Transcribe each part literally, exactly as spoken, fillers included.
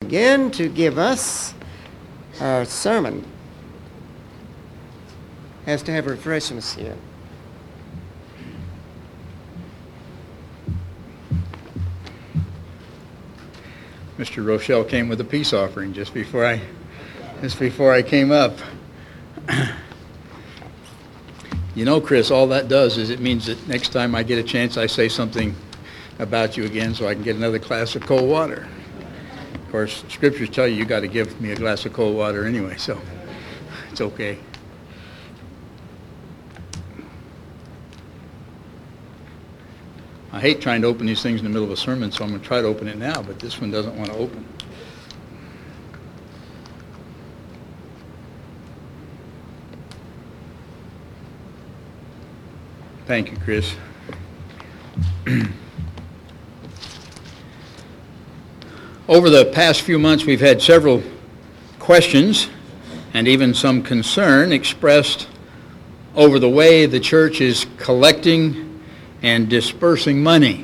begin to give us our sermon has to have refreshments here. Mister Rochelle came with a peace offering just before I, just before I came up. You know, Chris, all that does is it means that next time I get a chance, I say something about you again so I can get another glass of cold water. Of course, scriptures tell you you got to give me a glass of cold water anyway, so it's okay. I hate trying to open these things in the middle of a sermon, so I'm going to try to open it now, but this one doesn't want to open. Thank you, Chris. Over the past few months, we've had several questions and even some concern expressed over the way the church is collecting and dispersing money.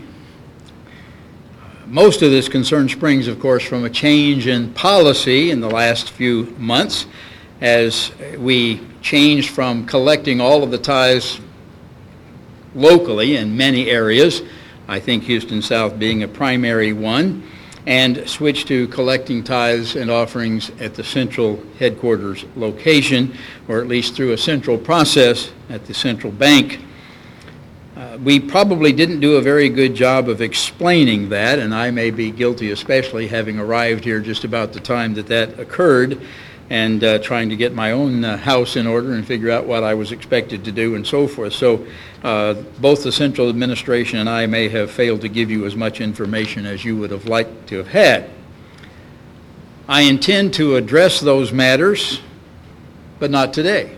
Most of this concern springs, of course, from a change in policy in the last few months as we changed from collecting all of the tithes locally in many areas, I think Houston South being a primary one, and switched to collecting tithes and offerings at the central headquarters location, or at least through a central process at the central bank. Uh, we probably didn't do a very good job of explaining that, and I may be guilty especially having arrived here just about the time that that occurred and uh, trying to get my own uh, house in order and figure out what I was expected to do and so forth. So uh, both the central administration and I may have failed to give you as much information as you would have liked to have had. I intend to address those matters, but not today.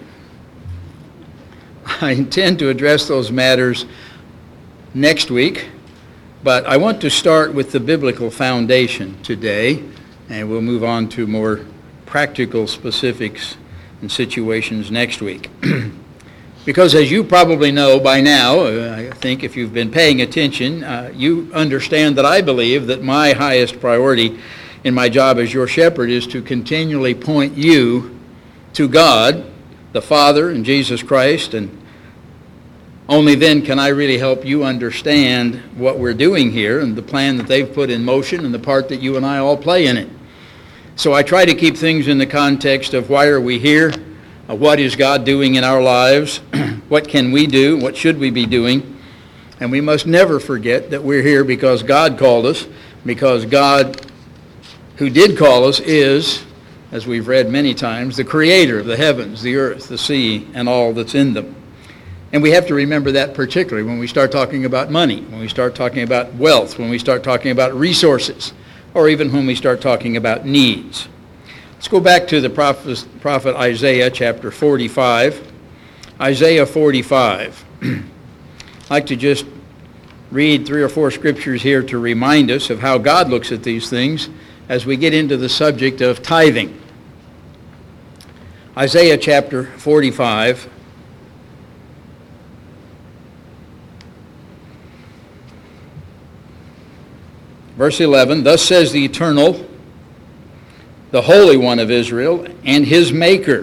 I intend to address those matters next week, but I want to start with the biblical foundation today, and we'll move on to more practical specifics and situations next week. Because as you probably know by now, uh, I think if you've been paying attention, uh, you understand that I believe that my highest priority in my job as your shepherd is to continually point you to God, the Father, and Jesus Christ, and only then can I really help you understand what we're doing here and the plan that they've put in motion and the part that you and I all play in it. So I try to keep things in the context of why are we here, uh, what is God doing in our lives, what can we do, what should we be doing, and we must never forget that we're here because God called us, because God who did call us is, as we've read many times, the creator of the heavens, the earth, the sea, and all that's in them. And we have to remember that particularly when we start talking about money, when we start talking about wealth, when we start talking about resources, or even when we start talking about needs. Let's go back to the prophet, prophet Isaiah chapter forty-five. Isaiah forty-five. I'd like to just read three or four scriptures here to remind us of how God looks at these things as we get into the subject of tithing. Isaiah chapter forty-five. Verse eleven, thus says the Eternal, the Holy One of Israel, and his Maker.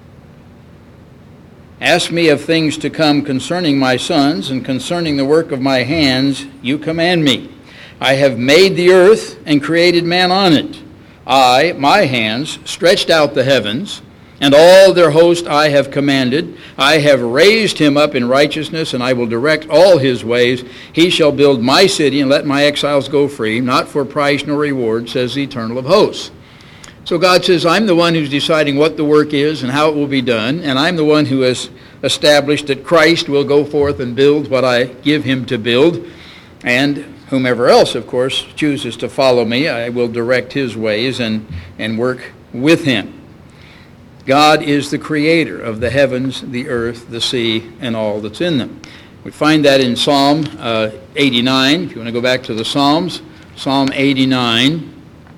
Ask me of things to come concerning my sons, and concerning the work of my hands, you command me. I have made the earth and created man on it. I, my hands, stretched out the heavens, and all their host I have commanded. I have raised him up in righteousness, and I will direct all his ways. He shall build my city and let my exiles go free, not for price nor reward, says the Eternal of hosts. So God says, I'm the one who's deciding what the work is and how it will be done, and I'm the one who has established that Christ will go forth and build what I give him to build, and whomever else, of course, chooses to follow me, I will direct his ways and, and work with him. God is the creator of the heavens, the earth, the sea, and all that's in them. We find that in Psalm uh, eighty-nine. If you want to go back to the Psalms, Psalm eighty-nine.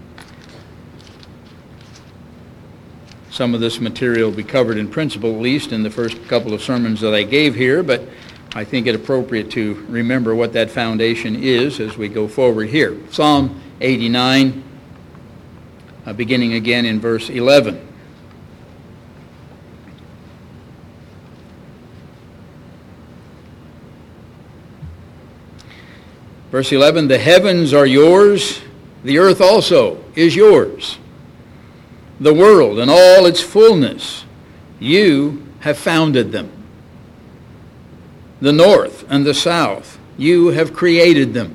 Some of this material will be covered in principle, at least in the first couple of sermons that I gave here, but I think it appropriate to remember what that foundation is as we go forward here. Psalm eighty-nine. uh, beginning again in verse eleven. Verse eleven, the heavens are yours, the earth also is yours. The world and all its fullness, you have founded them. The north and the south, you have created them.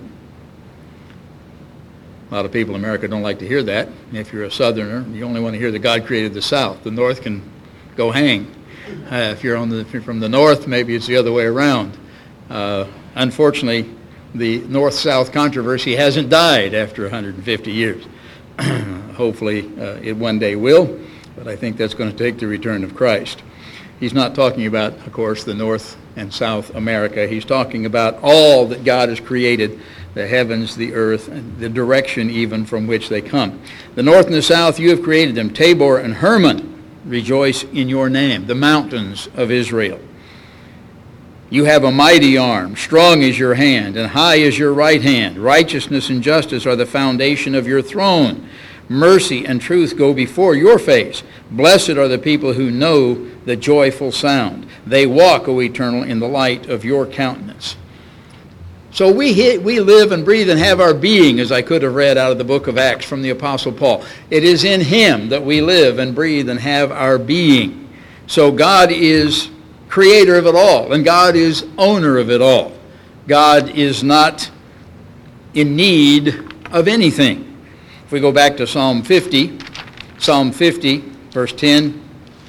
A lot of people in America don't like to hear that. If you're a southerner, you only want to hear that God created the south. The north can go hang. Uh, if you're on the, if you're from the north, maybe it's the other way around. Uh, unfortunately, the north-south controversy hasn't died after one hundred fifty years. Hopefully uh, it one day will, but I think that's going to take the return of Christ. He's not talking about, of course, the North and South America. He's talking about all that God has created, the heavens, the earth, and the direction even from which they come. The north and the south, you have created them. Tabor and Hermon rejoice in your name, the mountains of Israel. You have a mighty arm, strong is your hand, and high is your right hand. Righteousness and justice are the foundation of your throne. Mercy and truth go before your face. Blessed are the people who know the joyful sound. They walk, O Eternal, in the light of your countenance. So we hit, we live and breathe and have our being, as I could have read out of the book of Acts from the Apostle Paul. It is in him that we live and breathe and have our being. So God is creator of it all, and God is owner of it all. God is not in need of anything. If we go back to Psalm fifty, Psalm fifty, verse ten,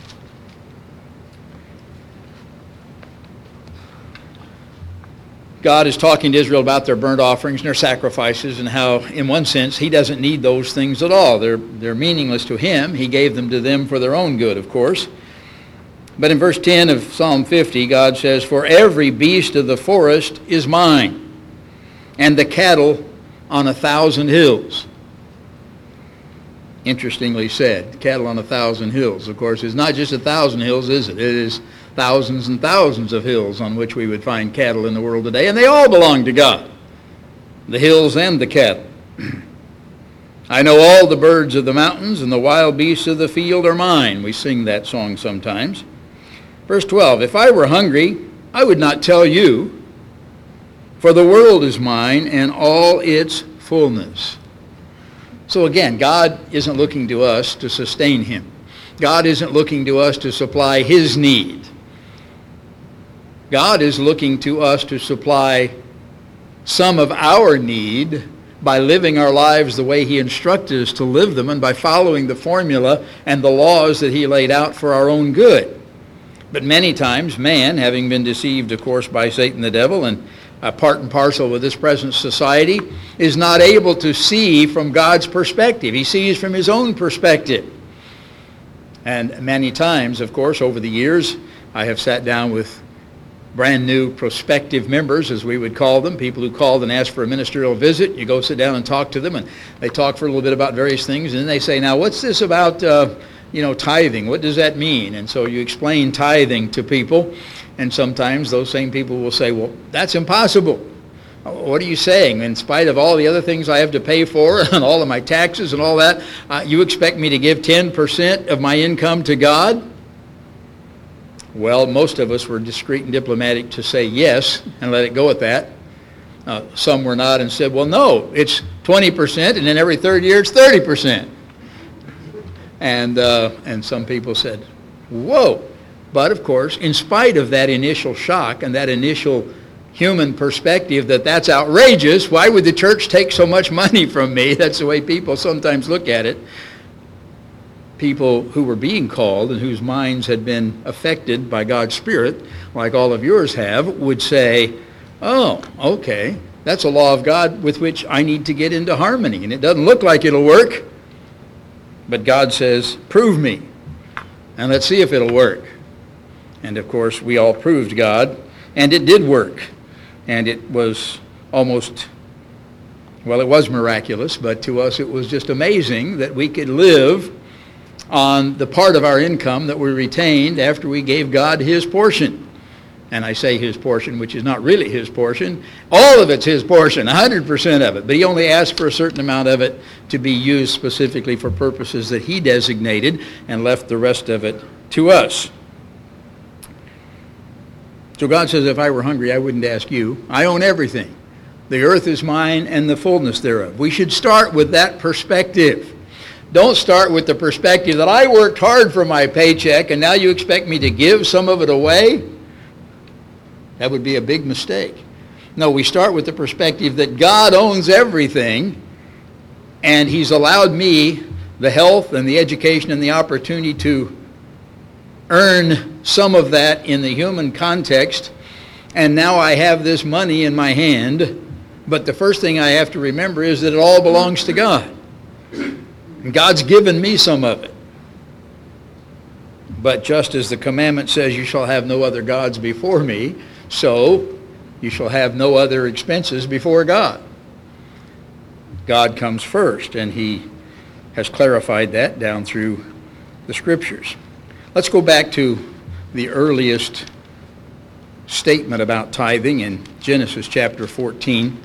God is talking to Israel about their burnt offerings and their sacrifices, and how, in one sense, he doesn't need those things at all. They're, they're meaningless to him. He gave them to them for their own good, of course. But in verse ten of Psalm fifty, God says, for every beast of the forest is mine, and the cattle on a thousand hills. Interestingly said, cattle on a thousand hills. Of course, it's not just a thousand hills, is it? It is thousands and thousands of hills on which we would find cattle in the world today, and they all belong to God, the hills and the cattle. I know all the birds of the mountains, and the wild beasts of the field are mine. We sing that song sometimes. Verse twelve, if I were hungry, I would not tell you, for the world is mine and all its fullness. So again, God isn't looking to us to sustain him. God isn't looking to us to supply his need. God is looking to us to supply some of our need by living our lives the way he instructed us to live them, and by following the formula and the laws that he laid out for our own good. But many times, man, having been deceived, of course, by Satan the devil, and uh, part and parcel with this present society, is not able to see from God's perspective. He sees from his own perspective. And many times, of course, over the years, I have sat down with brand new prospective members, as we would call them, people who called and asked for a ministerial visit. You go sit down and talk to them, and they talk for a little bit about various things, and then they say, now what's this about uh, you know, tithing? What does that mean? And so you explain tithing to people, and sometimes those same people will say, well, that's impossible. What are you saying? In spite of all the other things I have to pay for and all of my taxes and all that, uh, you expect me to give ten percent of my income to God? Well, most of us were discreet and diplomatic to say yes and let it go at that. Uh, some were not and said, well, no, it's twenty percent, and then every third year it's thirty percent. And, uh, and some people said, whoa. But, of course, in spite of that initial shock and that initial human perspective that that's outrageous, why would the church take so much money from me? That's the way people sometimes look at it. People who were being called and whose minds had been affected by God's Spirit, like all of yours have, would say, oh, okay, that's a law of God with which I need to get into harmony, and it doesn't look like it'll work. But God says, prove me, and let's see if it'll work. And of course, we all proved God, and it did work. And it was almost, well, it was miraculous, but to us it was just amazing that we could live on the part of our income that we retained after we gave God his portion. And I say his portion, which is not really his portion. All of it's his portion, one hundred percent of it. But he only asked for a certain amount of it to be used specifically for purposes that he designated and left the rest of it to us. So God says, if I were hungry, I wouldn't ask you. I own everything. The earth is mine and the fullness thereof. We should start with that perspective. Don't start with the perspective that I worked hard for my paycheck and now you expect me to give some of it away? That would be a big mistake. No, we start with the perspective that God owns everything and he's allowed me the health and the education and the opportunity to earn some of that in the human context, and now I have this money in my hand, but the first thing I have to remember is that it all belongs to God. And God's given me some of it. But just as the commandment says, you shall have no other gods before me, so you shall have no other expenses before God. God comes first, and he has clarified that down through the scriptures. Let's go back to the earliest statement about tithing in Genesis chapter fourteen.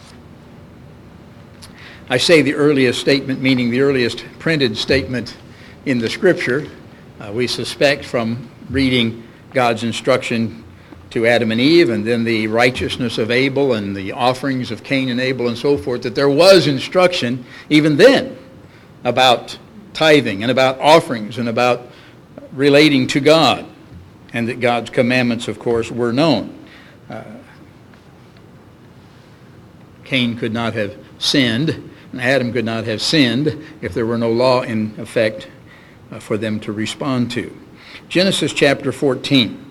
I say the earliest statement, meaning the earliest printed statement in the scripture. Uh, we suspect from reading God's instruction to Adam and Eve and then the righteousness of Abel and the offerings of Cain and Abel and so forth, that there was instruction even then about tithing and about offerings and about relating to God, and that God's commandments, of course, were known. Uh, Cain could not have sinned, and Adam could not have sinned if there were no law in effect uh, for them to respond to. Genesis chapter fourteen.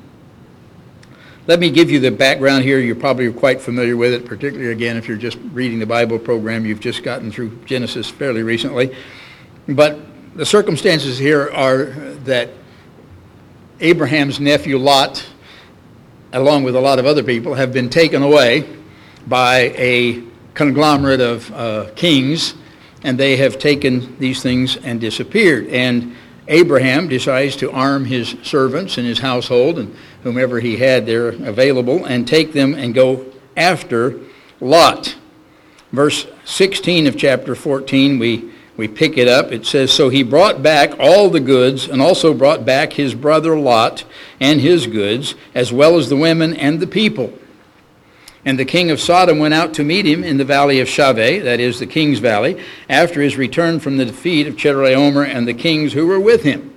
Let me give you the background here. You're probably quite familiar with it, particularly, again, if you're just reading the Bible program. You've just gotten through Genesis fairly recently. But the circumstances here are that Abraham's nephew Lot, along with a lot of other people, have been taken away by a conglomerate of uh, kings, and they have taken these things and disappeared. And Abraham decides to arm his servants and his household and whomever he had there available and take them and go after Lot. Verse sixteen of chapter fourteen, we We pick it up. It says, so he brought back all the goods and also brought back his brother Lot and his goods, as well as the women and the people. And the king of Sodom went out to meet him in the valley of Shaveh, that is the king's valley, after his return from the defeat of Chedorlaomer and the kings who were with him.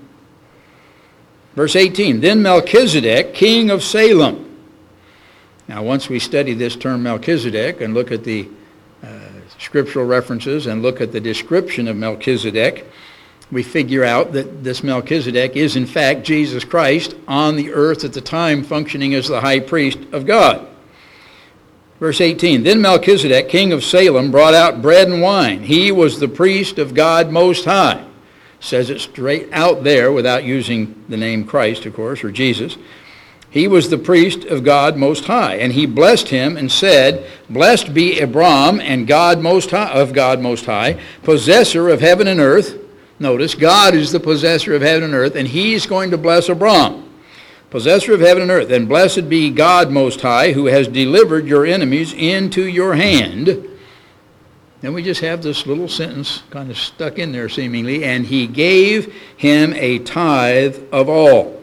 Verse eighteen, then Melchizedek, king of Salem. Now, once we study this term Melchizedek and look at the scriptural references and look at the description of Melchizedek, we figure out that this Melchizedek is in fact Jesus Christ on the earth at the time, functioning as the high priest of God. Verse eighteen, then Melchizedek, king of Salem, brought out bread and wine. He was the priest of God Most High. Says it straight out there without using the name Christ, of course, or Jesus. He was the priest of God Most High, and he blessed him and said, blessed be Abram and God Most High, of God Most High, possessor of heaven and earth. Notice, God is the possessor of heaven and earth, and he's going to bless Abram. Possessor of heaven and earth, and blessed be God Most High, who has delivered your enemies into your hand. Then we just have this little sentence kind of stuck in there seemingly, and he gave him a tithe of all.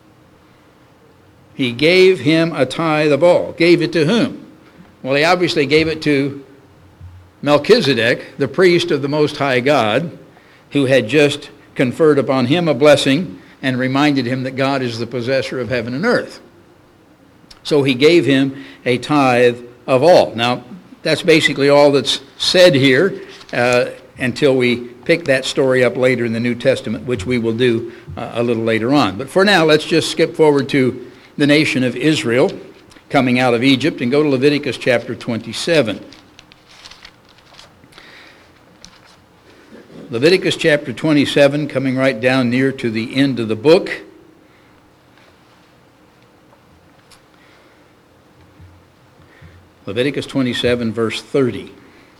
He gave him a tithe of all. Gave it to whom? Well, he obviously gave it to Melchizedek, the priest of the Most High God, who had just conferred upon him a blessing and reminded him that God is the possessor of heaven and earth. So he gave him a tithe of all. Now, that's basically all that's said here uh, until we pick that story up later in the New Testament, which we will do uh, a little later on. But for now, let's just skip forward to the nation of Israel coming out of Egypt and go to Leviticus chapter twenty-seven. Leviticus chapter twenty-seven, coming right down near to the end of the book. Leviticus twenty-seven, verse thirty.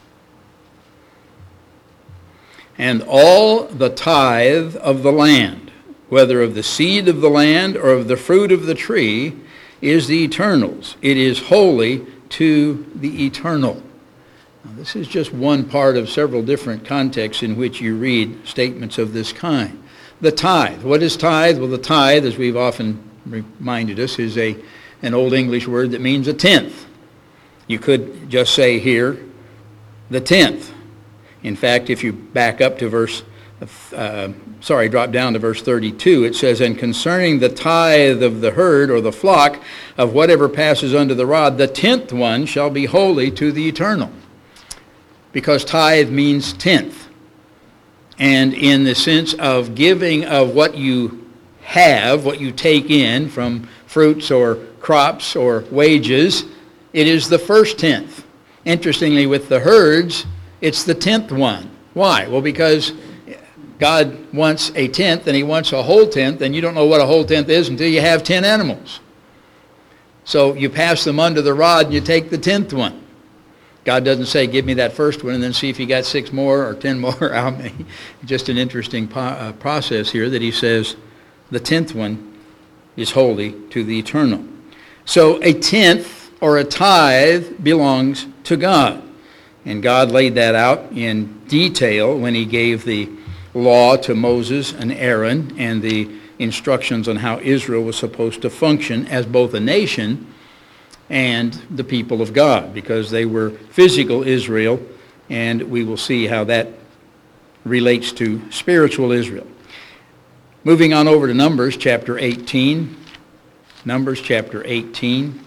And all the tithe of the land, whether of the seed of the land or of the fruit of the tree, is the eternal's. It is holy to the eternal. Now, this is just one part of several different contexts in which you read statements of this kind. The tithe. What is tithe? Well, the tithe, as we've often reminded us, is a an Old English word that means a tenth. You could just say here, the tenth. In fact, if you back up to verse, uh, sorry, drop down to verse thirty-two, it says, and concerning the tithe of the herd or the flock of whatever passes under the rod, the tenth one shall be holy to the eternal. Because tithe means tenth. And in the sense of giving of what you have, what you take in from fruits or crops or wages, it is the first tenth. Interestingly, with the herds, it's the tenth one. Why? Well, because God wants a tenth, and he wants a whole tenth, and you don't know what a whole tenth is until you have ten animals. So you pass them under the rod, and you take the tenth one. God doesn't say, give me that first one, and then see if you got six more or ten more out me. Just an interesting po- uh, process here that he says the tenth one is holy to the eternal. So a tenth or a tithe belongs to God. And God laid that out in detail when he gave the law to Moses and Aaron and the instructions on how Israel was supposed to function as both a nation and the people of God, because they were physical Israel, and we will see how that relates to spiritual Israel. Moving on over to Numbers chapter eighteen. Numbers chapter eighteen.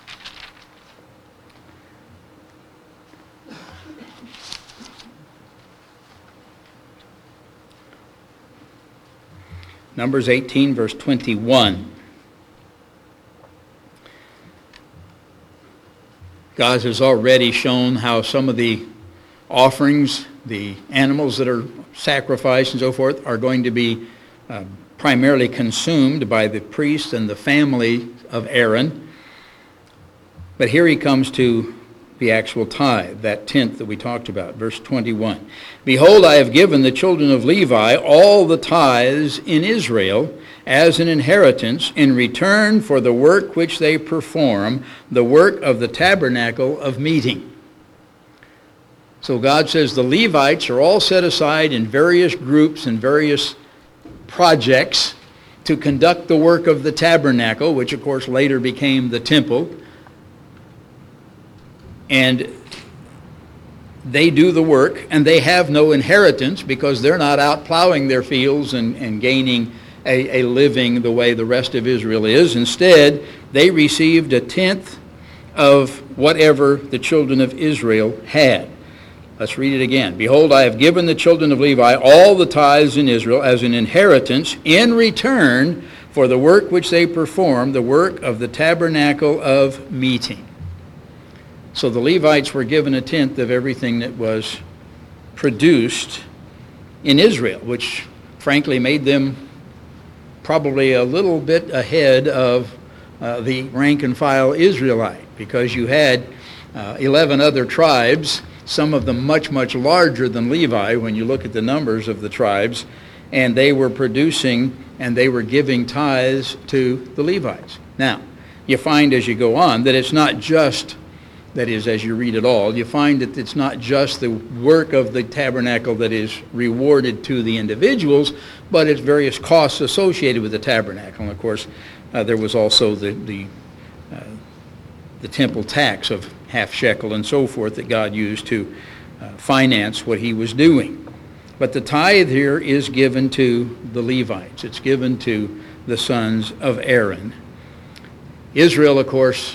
Numbers eighteen, verse twenty-one. God has already shown how some of the offerings, the animals that are sacrificed and so forth, are going to be uh, primarily consumed by the priest and the family of Aaron. But here he comes to the actual tithe, that tenth that we talked about, verse twenty-one. Behold, I have given the children of Levi all the tithes in Israel as an inheritance in return for the work which they perform, the work of the tabernacle of meeting. So God says the Levites are all set aside in various groups and various projects to conduct the work of the tabernacle, which of course later became the temple. And they do the work, and they have no inheritance because they're not out plowing their fields and, and gaining a, a living the way the rest of Israel is. Instead, they received a tenth of whatever the children of Israel had. Let's read it again. Behold, I have given the children of Levi all the tithes in Israel as an inheritance in return for the work which they perform, the work of the tabernacle of meeting. So the Levites were given a tenth of everything that was produced in Israel, which frankly made them probably a little bit ahead of uh, the rank and file Israelite, because you had uh, eleven other tribes, some of them much, much larger than Levi when you look at the numbers of the tribes, and they were producing and they were giving tithes to the Levites. Now, you find as you go on that it's not just That is, as you read it all, you find that it's not just the work of the tabernacle that is rewarded to the individuals, but it's various costs associated with the tabernacle. And of course, uh, there was also the the, uh, the temple tax of half shekel and so forth that God used to uh, finance what he was doing. But the tithe here is given to the Levites. It's given to the sons of Aaron. Israel, of course,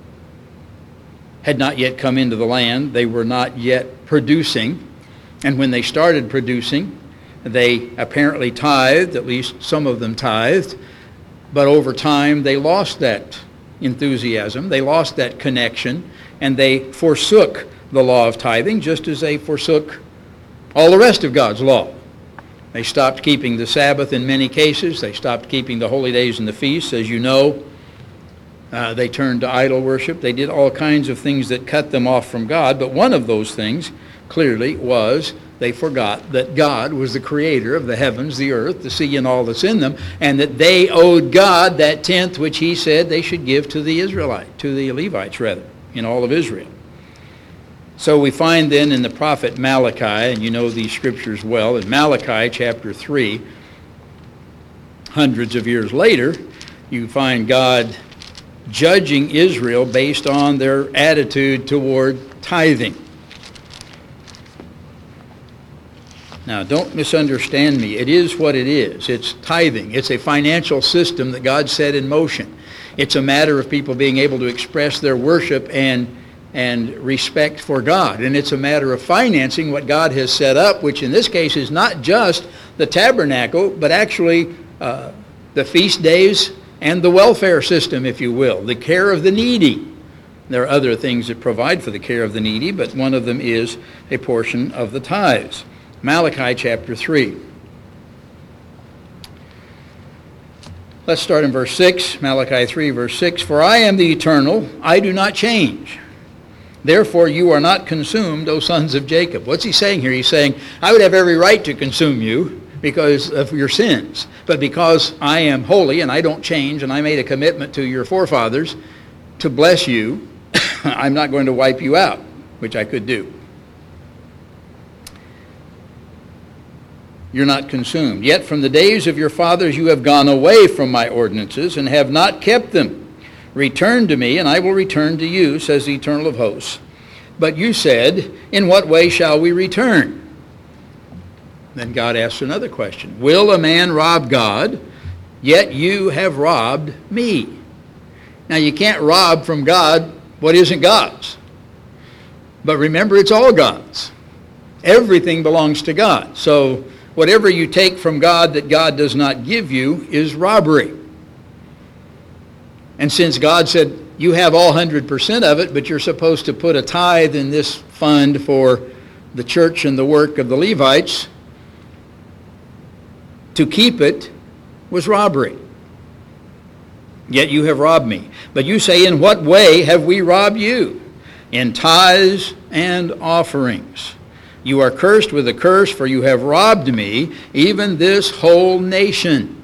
had not yet come into the land. They were not yet producing. And when they started producing, they apparently tithed, at least some of them tithed, but over time they lost that enthusiasm, they lost that connection, and they forsook the law of tithing just as they forsook all the rest of God's law. They stopped keeping the Sabbath in many cases. They stopped keeping the holy days and the feasts, as you know. Uh, they turned to idol worship. They did all kinds of things that cut them off from God. But one of those things, clearly, was they forgot that God was the creator of the heavens, the earth, the sea, and all that's in them, and that they owed God that tenth which he said they should give to the Israelite, to the Levites rather, in all of Israel. So we find then in the prophet Malachi, and you know these scriptures well, in Malachi chapter three, hundreds of years later, you find God judging Israel based on their attitude toward tithing. Now, don't misunderstand me. It is what it is. It's tithing. It's a financial system that God set in motion. It's a matter of people being able to express their worship and, and respect for God. And it's a matter of financing what God has set up, which in this case is not just the tabernacle, but actually uh, the feast days and the welfare system, if you will, the care of the needy. There are other things that provide for the care of the needy, but one of them is a portion of the tithes. Malachi chapter three. Let's start in verse six, Malachi three, verse six. For I am the eternal, I do not change. Therefore you are not consumed, O sons of Jacob. What's he saying here? He's saying, I would have every right to consume you because of your sins. But because I am holy and I don't change, and I made a commitment to your forefathers to bless you, I'm not going to wipe you out, which I could do. You're not consumed. Yet from the days of your fathers you have gone away from my ordinances and have not kept them. Return to me, and I will return to you, says the Eternal of hosts. But you said, in what way shall we return? Then God asks another question. Will a man rob God? Yet you have robbed me. Now you can't rob from God what isn't God's. But remember, it's all God's. Everything belongs to God. So whatever you take from God that God does not give you is robbery. And since God said, you have all one hundred percent of it, but you're supposed to put a tithe in this fund for the church and the work of the Levites, to keep it was robbery. Yet you have robbed me. But you say, in what way have we robbed you? In tithes and offerings. You are cursed with a curse, for you have robbed me, even this whole nation.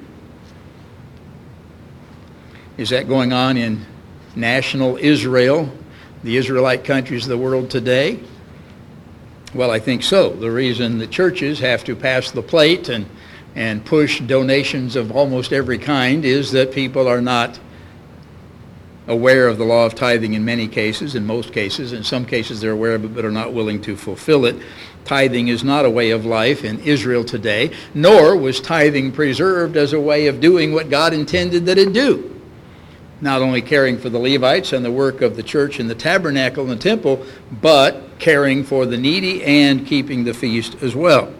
Is that going on in national Israel, the Israelite countries of the world today? Well, I think so. The reason the churches have to pass the plate and, and push donations of almost every kind is that people are not aware of the law of tithing in many cases, in most cases. In some cases they're aware of it but are not willing to fulfill it. Tithing is not a way of life in Israel today, nor was tithing preserved as a way of doing what God intended that it do. Not only caring for the Levites and the work of the church and the tabernacle and the temple, but caring for the needy and keeping the feast as well.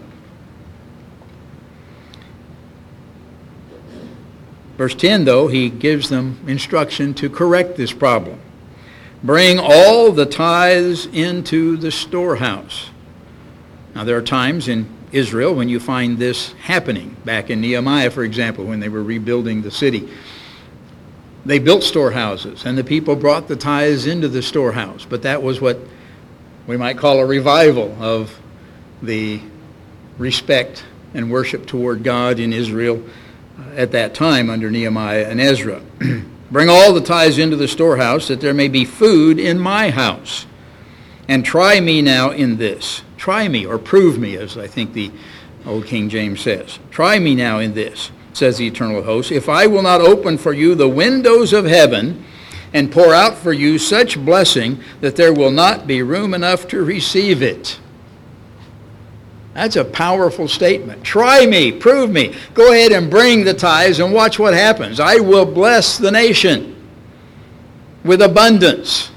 Verse ten, though, he gives them instruction to correct this problem. Bring all the tithes into the storehouse. Now, there are times in Israel when you find this happening. Back in Nehemiah, for example, when they were rebuilding the city. They built storehouses, and the people brought the tithes into the storehouse. But that was what we might call a revival of the respect and worship toward God in Israel at that time under Nehemiah and Ezra. Bring all the tithes into the storehouse, that there may be food in my house. And try me now in this. Try me, or prove me, as I think the old King James says. Try me now in this, says the Eternal of hosts, if I will not open for you the windows of heaven and pour out for you such blessing that there will not be room enough to receive it. That's a powerful statement. Try me, prove me. Go ahead and bring the tithes and watch what happens. I will bless the nation with abundance.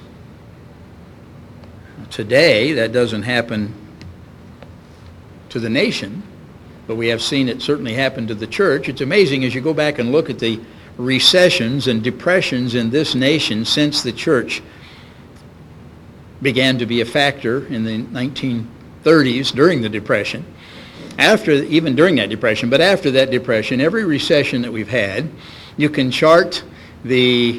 Today, that doesn't happen to the nation, but we have seen it certainly happen to the church. It's amazing as you go back and look at the recessions and depressions in this nation since the church began to be a factor in the nineteen thirties during the Depression. After, even during that Depression, but after that Depression, every recession that we've had, you can chart the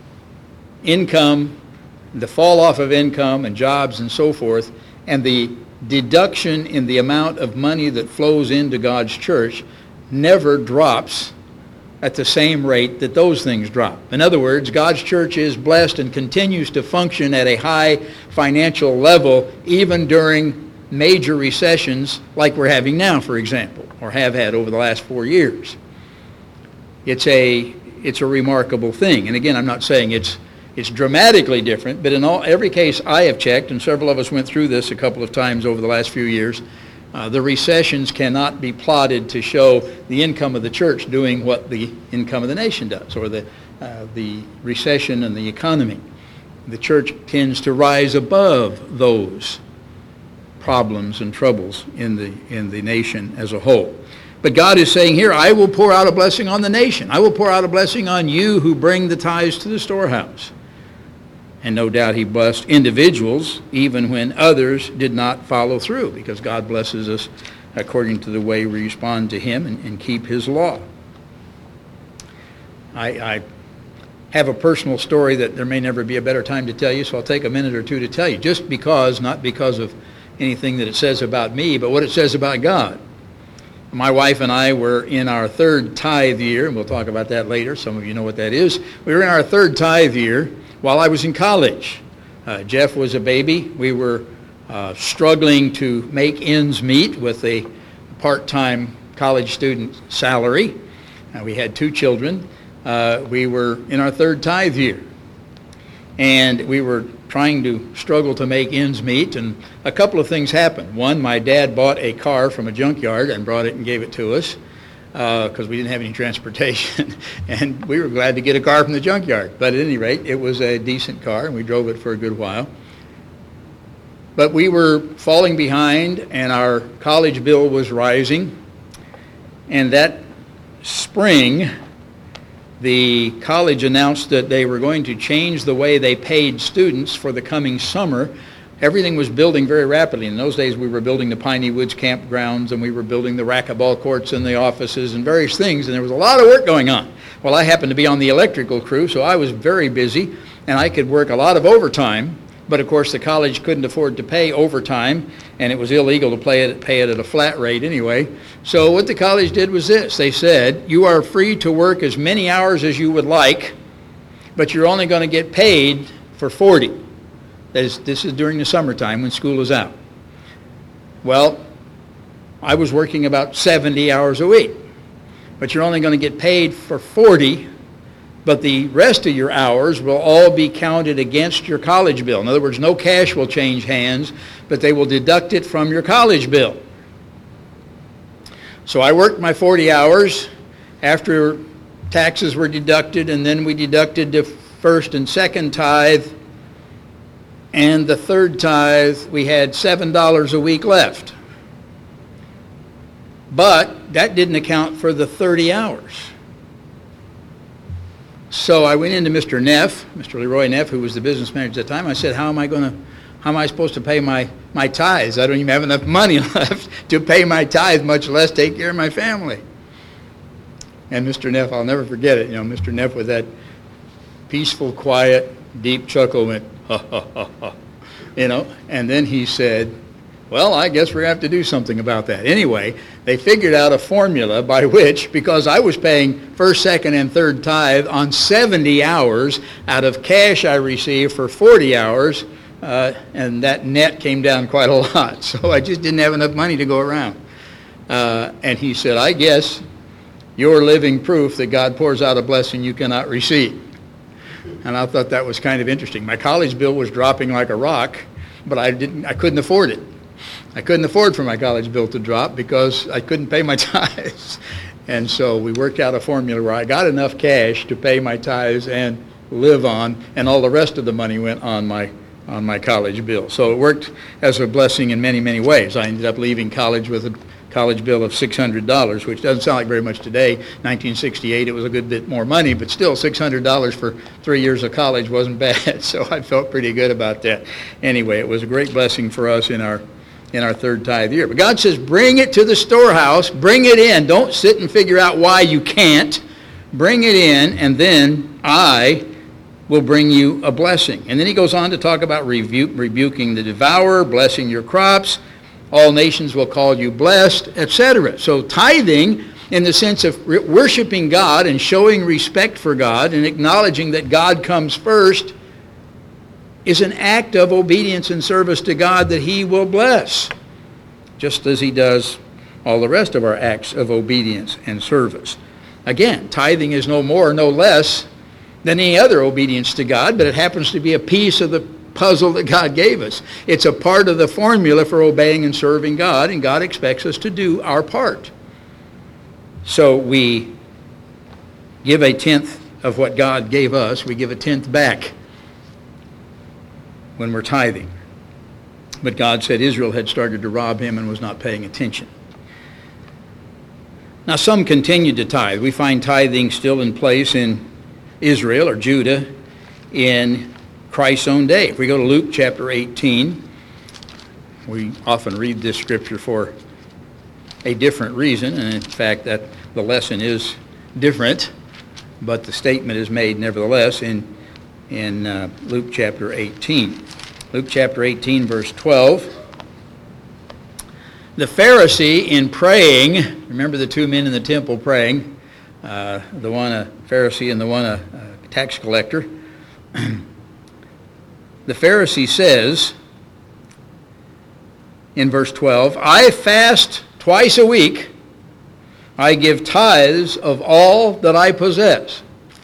income, the fall off of income and jobs and so forth, and the deduction in the amount of money that flows into God's church never drops at the same rate that those things drop. In other words, God's church is blessed and continues to function at a high financial level even during major recessions like we're having now, for example, or have had over the last four years. It's a it's a remarkable thing. And again, I'm not saying it's it's dramatically different, but in all every case I have checked, and several of us went through this a couple of times over the last few years, uh, the recessions cannot be plotted to show the income of the church doing what the income of the nation does, or the uh, the recession and the economy. The church tends to rise above those problems and troubles in the in the nation as a whole. But God is saying here, I will pour out a blessing on the nation. I will pour out a blessing on you who bring the tithes to the storehouse. And no doubt he blessed individuals even when others did not follow through, because God blesses us according to the way we respond to him and, and keep his law. I, I have a personal story that there may never be a better time to tell you, so I'll take a minute or two to tell you, just because, not because of anything that it says about me, but what it says about God. My wife and I were in our third tithe year, and we'll talk about that later. Some of you know what that is. We were in our third tithe year while I was in college. Uh, Jeff was a baby. We were uh, struggling to make ends meet with a part-time college student salary. Uh, we had two children. Uh, we were in our third tithe year. And we were trying to struggle to make ends meet, and a couple of things happened. One, my dad bought a car from a junkyard and brought it and gave it to us because uh, we didn't have any transportation, and we were glad to get a car from the junkyard. But at any rate, it was a decent car, and we drove it for a good while. But we were falling behind, and our college bill was rising, and that spring, the college announced that they were going to change the way they paid students for the coming summer. Everything was building very rapidly. In those days, we were building the Piney Woods campgrounds, and we were building the racquetball courts and the offices and various things, and there was a lot of work going on. Well, I happened to be on the electrical crew, so I was very busy, and I could work a lot of overtime. But of course, the college couldn't afford to pay overtime, and it was illegal to pay it, pay it at a flat rate anyway. So what the college did was this. They said, you are free to work as many hours as you would like, but you're only going to get paid for forty. That is, this is during the summertime when school is out. Well, I was working about seventy hours a week, but you're only going to get paid for forty. But the rest of your hours will all be counted against your college bill. In other words, no cash will change hands, but they will deduct it from your college bill. So I worked my forty hours after taxes were deducted, and then we deducted the first and second tithe, and the third tithe, we had seven dollars a week left. But that didn't account for the thirty hours. So I went into Mister Neff, Mister Leroy Neff, who was the business manager at the time. I said, how am I going to, how am I supposed to pay my, my tithes? I don't even have enough money left to pay my tithe, much less take care of my family. And Mister Neff, I'll never forget it. You know, Mister Neff with that peaceful, quiet, deep chuckle went, ha, ha, ha, ha. You know, and then he said, well, I guess we're going to have to do something about that. Anyway, they figured out a formula by which, because I was paying first, second, and third tithe on seventy hours out of cash I received for forty hours, uh, and that net came down quite a lot. So I just didn't have enough money to go around. Uh, and he said, I guess you're living proof that God pours out a blessing you cannot receive. And I thought that was kind of interesting. My college bill was dropping like a rock, but I didn't. I couldn't afford it. I couldn't afford for my college bill to drop because I couldn't pay my tithes. And so we worked out a formula where I got enough cash to pay my tithes and live on, and all the rest of the money went on my on my college bill. So it worked as a blessing in many, many ways. I ended up leaving college with a college bill of six hundred dollars, which doesn't sound like very much today. nineteen sixty-eight, it was a good bit more money, but still six hundred dollars for three years of college wasn't bad, so I felt pretty good about that. Anyway, it was a great blessing for us in our in our third tithe year. But God says, bring it to the storehouse, bring it in. Don't sit and figure out why you can't. Bring it in, and then I will bring you a blessing. And then he goes on to talk about rebu- rebuking the devourer, blessing your crops, All nations will call you blessed, et cetera. So tithing, in the sense of worshiping God and showing respect for God and acknowledging that God comes first, is an act of obedience and service to God that he will bless, just as he does all the rest of our acts of obedience and service. Again, tithing is no more, no less than any other obedience to God, but it happens to be a piece of the puzzle that God gave us. It's a part of the formula for obeying and serving God, and God expects us to do our part. So we give a tenth of what God gave us. We give a tenth back when we're tithing. But God said Israel had started to rob him and was not paying attention. Now some continued to tithe. We find tithing still in place in Israel or Judah in Christ's own day. If we go to Luke chapter eighteen, we often read this scripture for a different reason, and in fact that the lesson is different, but the statement is made nevertheless in, in uh, Luke chapter eighteen. Luke chapter eighteen, verse twelve. The Pharisee in praying, remember the two men in the temple praying, uh, the one a Pharisee and the one a, a tax collector. The Pharisee says in verse twelve, I fast twice a week. I give tithes of all that I possess.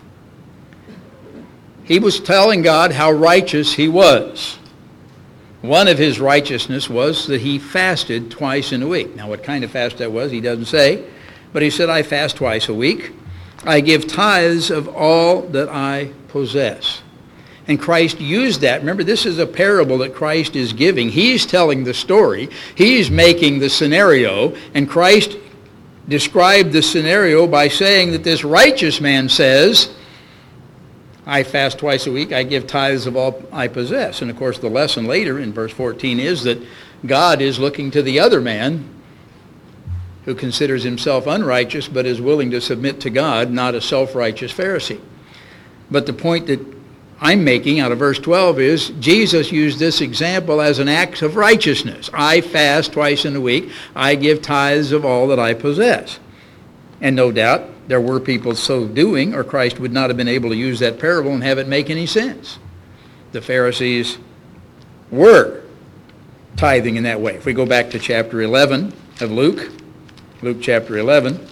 He was telling God how righteous he was. One of his righteousness was that he fasted twice in a week. Now what kind of fast that was, he doesn't say. But he said, I fast twice a week. I give tithes of all that I possess. And Christ used that. Remember, this is a parable that Christ is giving. He's telling the story. He's making the scenario. And Christ described the scenario by saying that this righteous man says, I fast twice a week, I give tithes of all I possess. And of course the lesson later in verse fourteen is that God is looking to the other man who considers himself unrighteous but is willing to submit to God, not a self-righteous Pharisee. But the point that I'm making out of verse twelve is Jesus used this example as an act of righteousness. I fast twice in a week, I give tithes of all that I possess. And no doubt there were people so doing, or Christ would not have been able to use that parable and have it make any sense. The Pharisees were tithing in that way. If we go back to chapter eleven of Luke, Luke chapter eleven,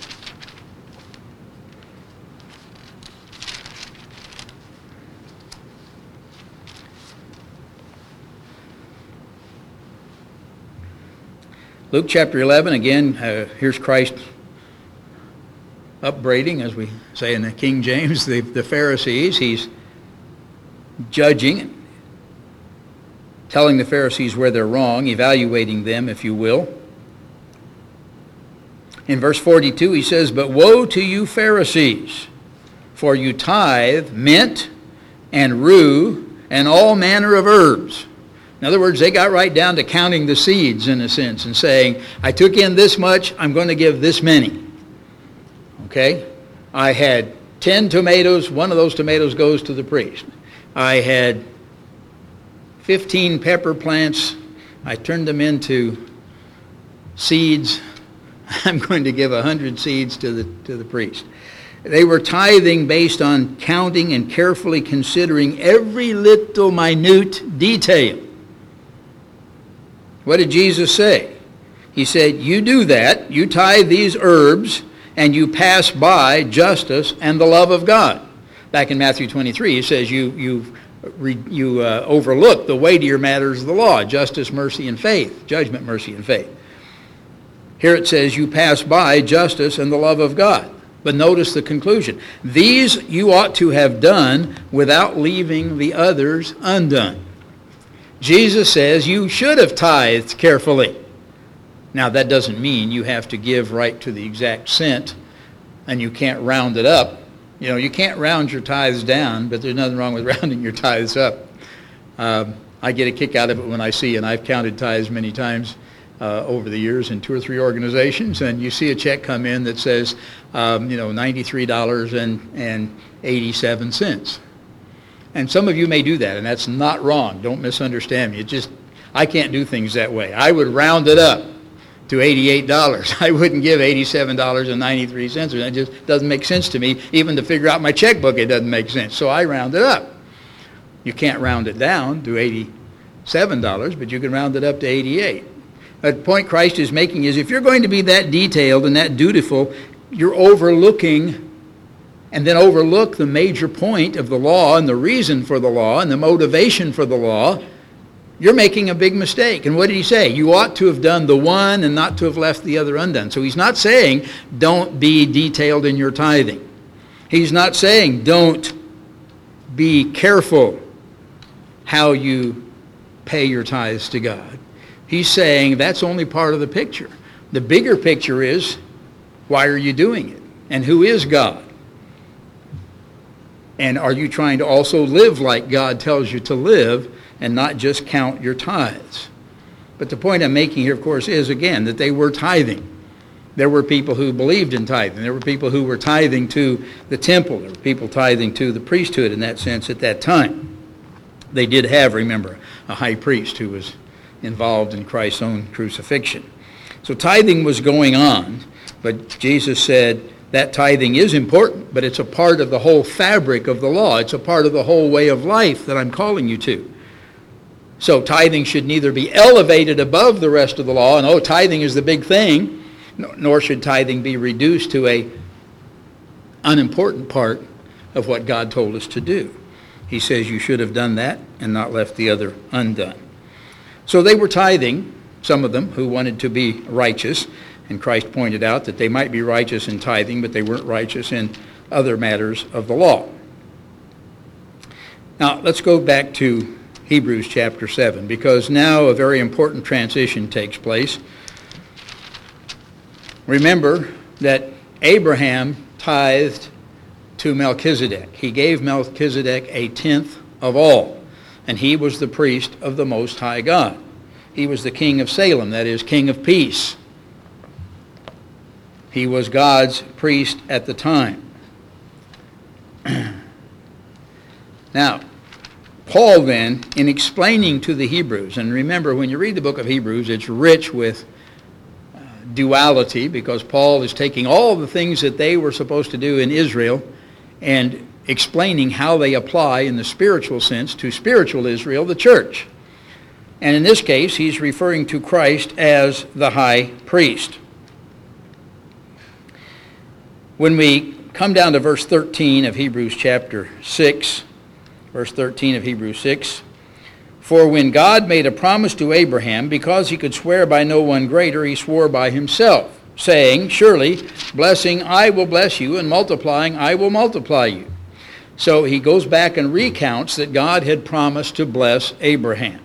Luke chapter eleven, again, uh, here's Christ upbraiding, as we say in the King James, the, the Pharisees. He's judging, telling the Pharisees where they're wrong, evaluating them, if you will. In verse forty-two, he says, But woe to you Pharisees, for you tithe mint and rue and all manner of herbs. In other words, they got right down to counting the seeds, in a sense, and saying, I took in this much, I'm going to give this many. Okay? I had ten tomatoes, one of those tomatoes goes to the priest. I had fifteen pepper plants, I turned them into seeds. I'm going to give one hundred seeds to the, to the priest. They were tithing based on counting and carefully considering every little minute detail. What did Jesus say? He said, you do that, you tithe these herbs, and you pass by justice and the love of God. Back in Matthew twenty-three, he says you, you, you uh, overlook the weightier matters of the law, justice, mercy, and faith, judgment, mercy, and faith. Here it says you pass by justice and the love of God. But notice the conclusion. These you ought to have done without leaving the others undone. Jesus says you should have tithed carefully. Now that doesn't mean you have to give right to the exact cent and you can't round it up. You know, you can't round your tithes down, but there's nothing wrong with rounding your tithes up. Um, I get a kick out of it when I see, and I've counted tithes many times uh, over the years in two or three organizations, and you see a check come in that says, um, you know, ninety-three dollars and eighty-seven cents. And some of you may do that, and that's not wrong. Don't misunderstand me. It just, I can't do things that way. I would round it up to eighty-eight dollars. I wouldn't give eighty-seven dollars and ninety-three cents. It just doesn't make sense to me. Even to figure out my checkbook, it doesn't make sense. So I round it up. You can't round it down to eighty-seven dollars, but you can round it up to eighty-eight. The point Christ is making is if you're going to be that detailed and that dutiful, you're overlooking and then overlook the major point of the law and the reason for the law and the motivation for the law. You're making a big mistake. And what did he say? You ought to have done the one and not to have left the other undone. So he's not saying don't be detailed in your tithing. He's not saying don't be careful how you pay your tithes to God. He's saying that's only part of the picture. The bigger picture is, why are you doing it? And who is God? And are you trying to also live like God tells you to live and not just count your tithes? But the point I'm making here, of course, is, again, that they were tithing. There were people who believed in tithing. There were people who were tithing to the temple. There were people tithing to the priesthood in that sense at that time. They did have, remember, a high priest who was involved in Christ's own crucifixion. So tithing was going on, but Jesus said that tithing is important, but it's a part of the whole fabric of the law. It's a part of the whole way of life that I'm calling you to. So tithing should neither be elevated above the rest of the law, and oh, tithing is the big thing, nor should tithing be reduced to a unimportant part of what God told us to do. He says you should have done that and not left the other undone. So they were tithing, some of them who wanted to be righteous, and Christ pointed out that they might be righteous in tithing, but they weren't righteous in other matters of the law. Now, let's go back to Hebrews chapter seven, because now a very important transition takes place. Remember that Abraham tithed to Melchizedek. He gave Melchizedek a tenth of all, and he was the priest of the Most High God. He was the king of Salem, that is, king of peace. He was God's priest at the time. Now, Paul then, in explaining to the Hebrews, and remember, when you read the book of Hebrews, it's rich with uh, duality, because Paul is taking all the things that they were supposed to do in Israel and explaining how they apply in the spiritual sense to spiritual Israel, the church. And in this case, he's referring to Christ as the high priest. When we come down to verse thirteen of Hebrews chapter six, verse thirteen of Hebrews six, for when God made a promise to Abraham, because he could swear by no one greater, he swore by himself, saying, surely, blessing I will bless you, and multiplying I will multiply you. So he goes back and recounts that God had promised to bless Abraham.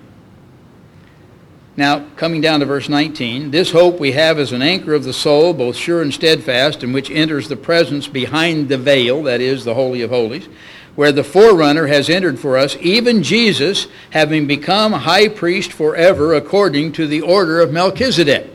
Now, coming down to verse nineteen, this hope we have as an anchor of the soul, both sure and steadfast, in which enters the presence behind the veil, that is, the Holy of Holies, where the forerunner has entered for us, even Jesus, having become high priest forever according to the order of Melchizedek.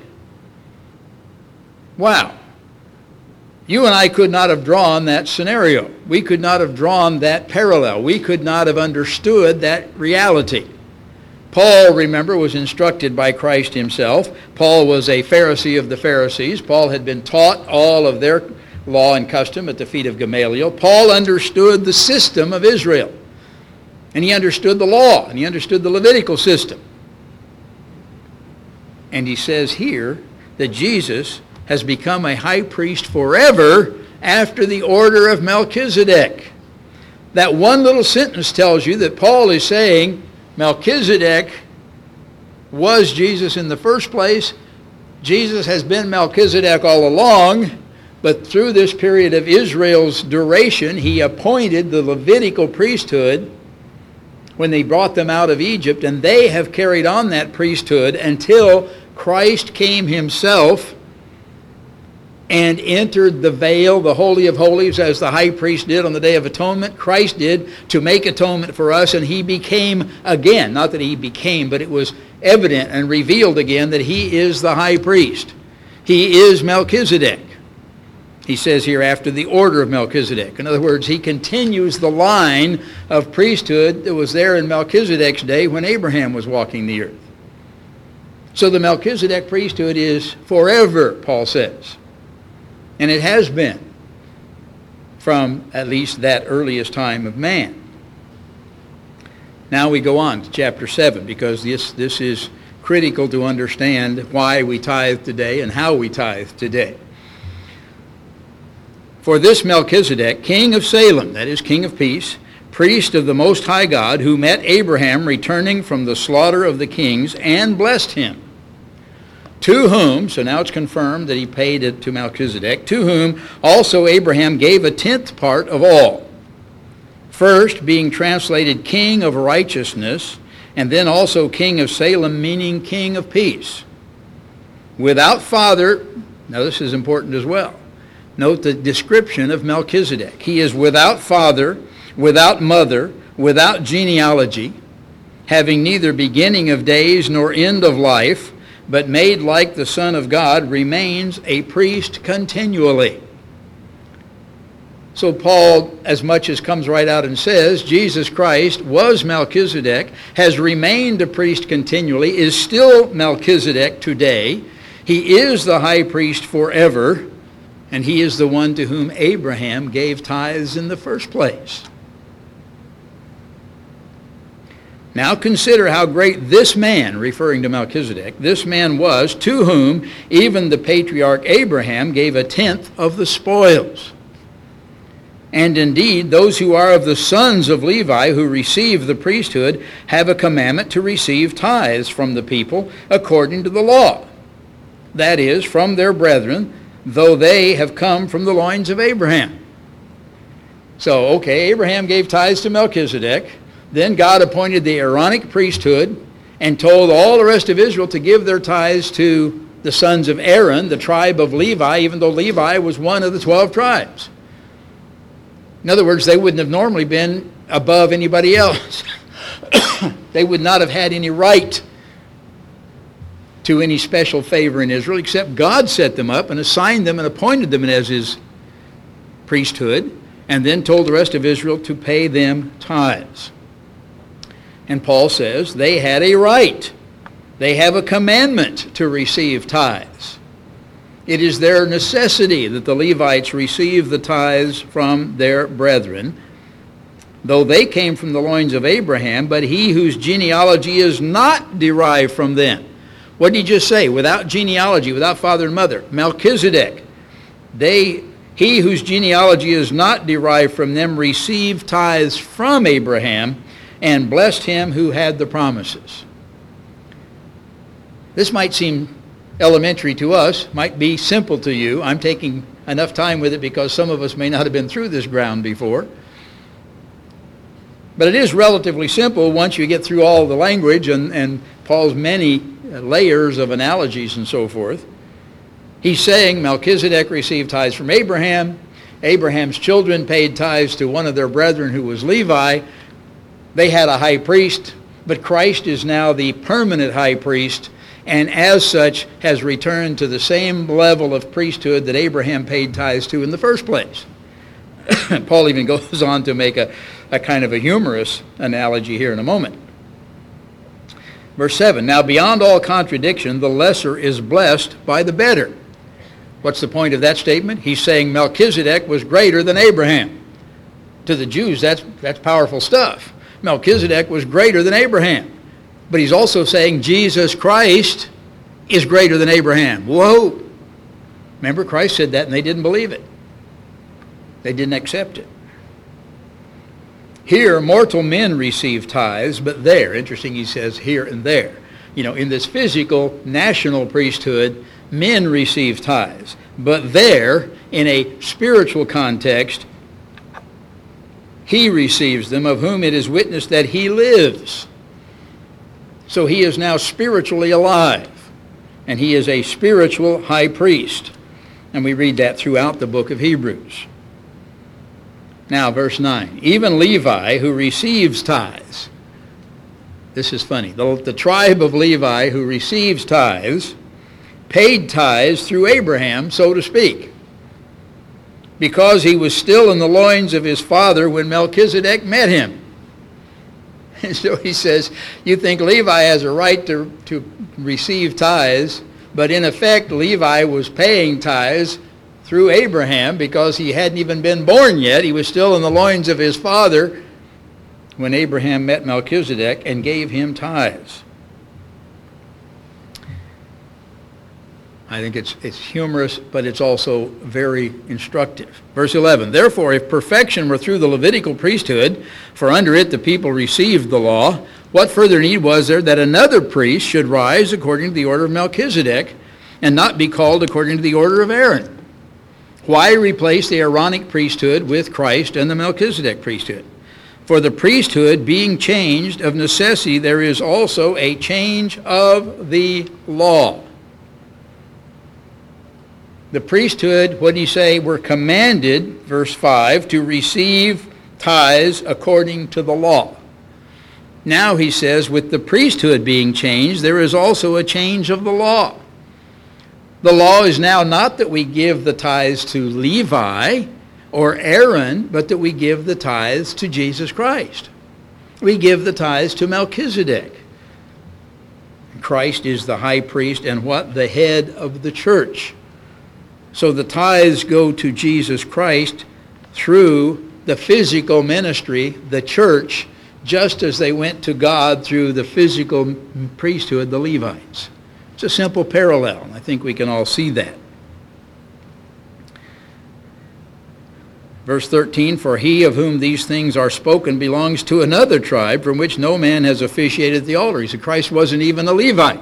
Wow. You and I could not have drawn that scenario. We could not have drawn that parallel. We could not have understood that reality. Paul, remember, was instructed by Christ himself. Paul was a Pharisee of the Pharisees. Paul had been taught all of their law and custom at the feet of Gamaliel. Paul understood the system of Israel. And he understood the law, and he understood the Levitical system. And he says here that Jesus has become a high priest forever after the order of Melchizedek. That one little sentence tells you that Paul is saying Melchizedek was Jesus in the first place. Jesus has been Melchizedek all along, but through this period of Israel's duration, he appointed the Levitical priesthood when they brought them out of Egypt, and they have carried on that priesthood until Christ came himself and entered the veil, the Holy of Holies, as the high priest did on the Day of Atonement. Christ did to make atonement for us, and he became again, not that he became, but it was evident and revealed again that he is the high priest. He is Melchizedek. He says here, after the order of Melchizedek. In other words, he continues the line of priesthood that was there in Melchizedek's day when Abraham was walking the earth. So the Melchizedek priesthood is forever, Paul says. And it has been from at least that earliest time of man. Now we go on to chapter seven, because this, this is critical to understand why we tithe today and how we tithe today. For this Melchizedek, king of Salem, that is, king of peace, priest of the Most High God, who met Abraham returning from the slaughter of the kings and blessed him, to whom, so now it's confirmed that he paid it to Melchizedek, to whom also Abraham gave a tenth part of all. First, being translated king of righteousness, and then also king of Salem, meaning king of peace. Without father, now this is important as well. Note the description of Melchizedek. He is without father, without mother, without genealogy, having neither beginning of days nor end of life, but made like the Son of God, remains a priest continually. So Paul, as much as comes right out and says, Jesus Christ was Melchizedek, has remained a priest continually, is still Melchizedek today. He is the high priest forever, and he is the one to whom Abraham gave tithes in the first place. Now consider how great this man, referring to Melchizedek, this man was, to whom even the patriarch Abraham gave a tenth of the spoils. And indeed, those who are of the sons of Levi who receive the priesthood have a commandment to receive tithes from the people according to the law. That is, from their brethren, though they have come from the loins of Abraham. So, okay, Abraham gave tithes to Melchizedek. Then God appointed the Aaronic priesthood and told all the rest of Israel to give their tithes to the sons of Aaron, the tribe of Levi, even though Levi was one of the twelve tribes. In other words, they wouldn't have normally been above anybody else. They would not have had any right to any special favor in Israel, except God set them up and assigned them and appointed them as his priesthood, and then told the rest of Israel to pay them tithes. And Paul says they had a right. They have a commandment to receive tithes. It is their necessity that the Levites receive the tithes from their brethren, though they came from the loins of Abraham, but he whose genealogy is not derived from them. What did he just say? Without genealogy, without father and mother. Melchizedek. They, he whose genealogy is not derived from them received tithes from Abraham and blessed him who had the promises. This might seem elementary to us, might be simple to you. I'm taking enough time with it because some of us may not have been through this ground before. But it is relatively simple once you get through all the language and, and Paul's many layers of analogies and so forth. He's saying Melchizedek received tithes from Abraham. Abraham's children paid tithes to one of their brethren who was Levi. They had a high priest, but Christ is now the permanent high priest, and as such has returned to the same level of priesthood that Abraham paid tithes to in the first place. Paul even goes on to make a, a kind of a humorous analogy here in a moment. Verse seven, now beyond all contradiction, the lesser is blessed by the better. What's the point of that statement? He's saying Melchizedek was greater than Abraham. To the Jews, that's, that's powerful stuff. Melchizedek was greater than Abraham. But he's also saying Jesus Christ is greater than Abraham. Whoa! Remember, Christ said that and they didn't believe it. They didn't accept it. Here, mortal men receive tithes, but there, interesting, he says here and there. You know, in this physical national priesthood, men receive tithes. But there, in a spiritual context, he receives them, of whom it is witnessed that he lives. So he is now spiritually alive, and he is a spiritual high priest. And we read that throughout the book of Hebrews. Now, verse nine, even Levi, who receives tithes. This is funny. The, the tribe of Levi who receives tithes paid tithes through Abraham, so to speak, because he was still in the loins of his father when Melchizedek met him. And so he says, you think Levi has a right to, to receive tithes, but in effect Levi was paying tithes through Abraham because he hadn't even been born yet. He was still in the loins of his father when Abraham met Melchizedek and gave him tithes. I think it's it's humorous, but it's also very instructive. Verse eleven, therefore, if perfection were through the Levitical priesthood, for under it the people received the law, what further need was there that another priest should rise according to the order of Melchizedek and not be called according to the order of Aaron? Why replace the Aaronic priesthood with Christ and the Melchizedek priesthood? For the priesthood being changed, of necessity there is also a change of the law. The priesthood, what did he say, were commanded, verse five, to receive tithes according to the law. Now he says, with the priesthood being changed, there is also a change of the law. The law is now not that we give the tithes to Levi or Aaron, but that we give the tithes to Jesus Christ. We give the tithes to Melchizedek. Christ is the high priest and what? The head of the church. So the tithes go to Jesus Christ through the physical ministry, the church, just as they went to God through the physical priesthood, the Levites. It's a simple parallel. I think we can all see that. Verse thirteen, for he of whom these things are spoken belongs to another tribe from which no man has officiated at the altar. He said Christ wasn't even a Levite.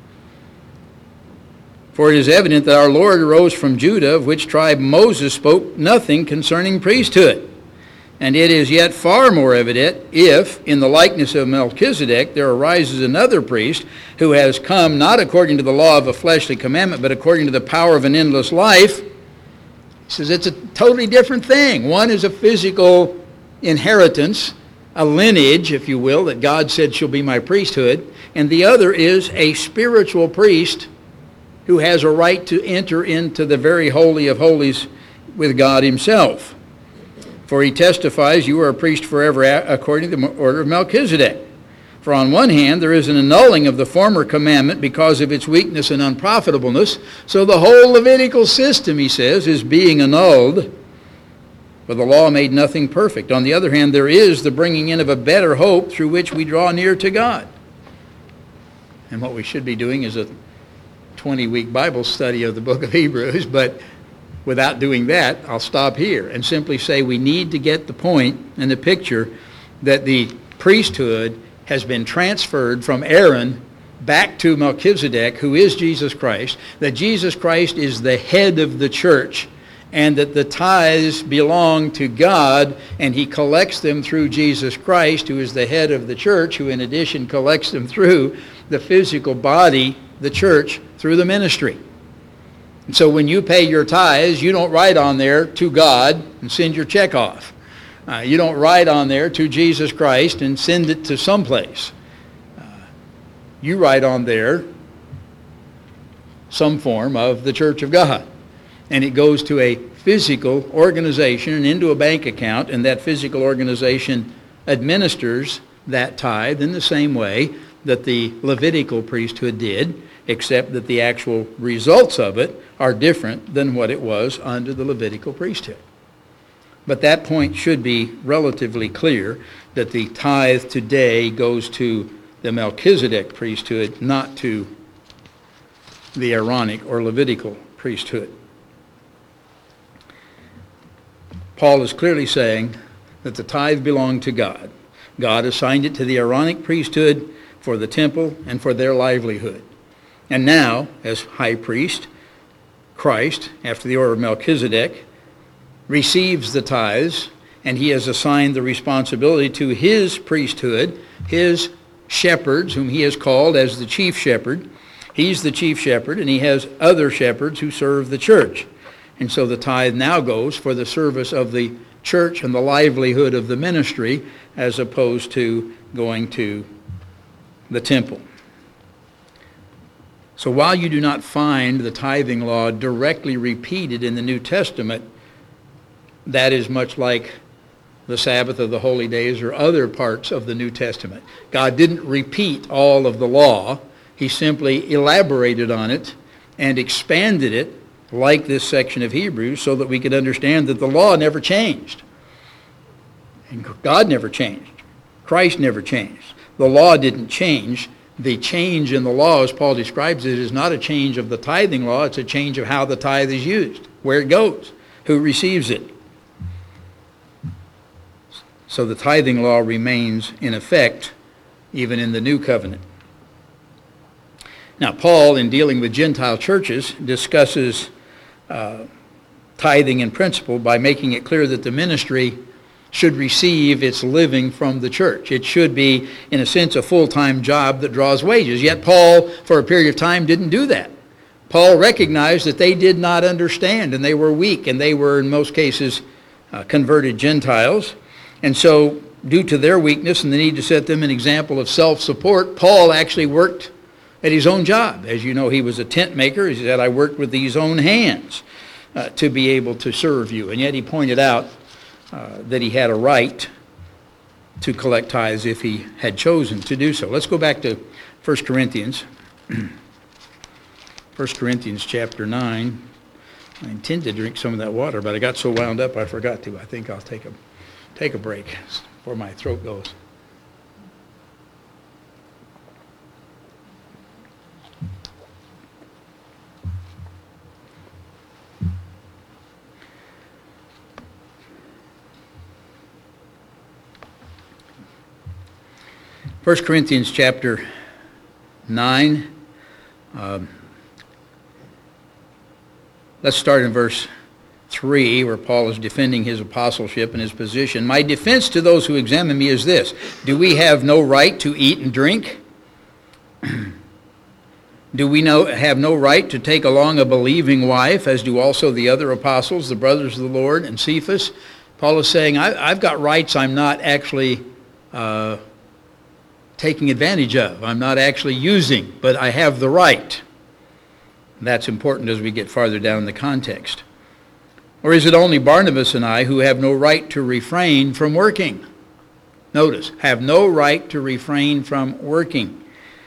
For it is evident that our Lord arose from Judah, of which tribe Moses spoke nothing concerning priesthood. And it is yet far more evident if, in the likeness of Melchizedek, there arises another priest who has come not according to the law of a fleshly commandment, but according to the power of an endless life. He says it's a totally different thing. One is a physical inheritance, a lineage, if you will, that God said shall be my priesthood. And the other is a spiritual priest who has a right to enter into the very holy of holies with God himself. For he testifies, you are a priest forever according to the order of Melchizedek. For on one hand, there is an annulling of the former commandment because of its weakness and unprofitableness. So the whole Levitical system, he says, is being annulled. For the law made nothing perfect. On the other hand, there is the bringing in of a better hope through which we draw near to God. And what we should be doing is a twenty-week Bible study of the book of Hebrews, but without doing that, I'll stop here and simply say we need to get the point and the picture that the priesthood has been transferred from Aaron back to Melchizedek, who is Jesus Christ, that Jesus Christ is the head of the church, and that the tithes belong to God, and he collects them through Jesus Christ, who is the head of the church, who in addition collects them through the physical body, the church, through the ministry. And so when you pay your tithes, you don't write on there to God and send your check off. Uh, you don't write on there to Jesus Christ and send it to someplace. Uh, you write on there some form of the Church of God. And it goes to a physical organization and into a bank account, and that physical organization administers that tithe in the same way that the Levitical priesthood did, except that the actual results of it are different than what it was under the Levitical priesthood. But that point should be relatively clear, that the tithe today goes to the Melchizedek priesthood, not to the Aaronic or Levitical priesthood. Paul is clearly saying that the tithe belonged to God. God assigned it to the Aaronic priesthood for the temple and for their livelihood. And now, as high priest, Christ, after the order of Melchizedek, receives the tithes, and he has assigned the responsibility to his priesthood, his shepherds, whom he has called as the chief shepherd. He's the chief shepherd, and he has other shepherds who serve the church. And so the tithe now goes for the service of the church and the livelihood of the ministry, as opposed to going to the temple. So while you do not find the tithing law directly repeated in the New Testament, that is much like the Sabbath of the holy days or other parts of the New Testament. God didn't repeat all of the law He simply elaborated on it and expanded it, like this section of Hebrews, so that we could understand that the law never changed. And God never changed. Christ never changed. The law didn't change. The change in the law, as Paul describes it, is not a change of the tithing law. It's a change of how the tithe is used, where it goes, who receives it. So the tithing law remains in effect even in the new covenant. Now, Paul, in dealing with Gentile churches, discusses uh, tithing in principle by making it clear that the ministry should receive its living from the church. It should be, in a sense, a full-time job that draws wages. Yet Paul, for a period of time, didn't do that. Paul recognized that they did not understand, and they were weak, and they were, in most cases, uh, converted Gentiles. And so, due to their weakness and the need to set them an example of self-support, Paul actually worked at his own job. As you know, he was a tent maker. He said, I worked with these own hands uh, to be able to serve you. And yet he pointed out uh, that he had a right to collect tithes if he had chosen to do so. Let's go back to First Corinthians. First Corinthians chapter nine. I intended to drink some of that water, but I got so wound up I forgot to. I think I'll take a, take a break before my throat goes. First Corinthians chapter nine. Um, let's start in verse three, where Paul is defending his apostleship and his position. My defense to those who examine me is this: do we have no right to eat and drink? Do we no, have no right to take along a believing wife, as do also the other apostles, the brothers of the Lord, and Cephas? Paul is saying, I, I've got rights I'm not actually uh, taking advantage of. I'm not actually using, but I have the right. That's important as we get farther down the context. Or is it only Barnabas and I who have no right to refrain from working? Notice, have no right to refrain from working.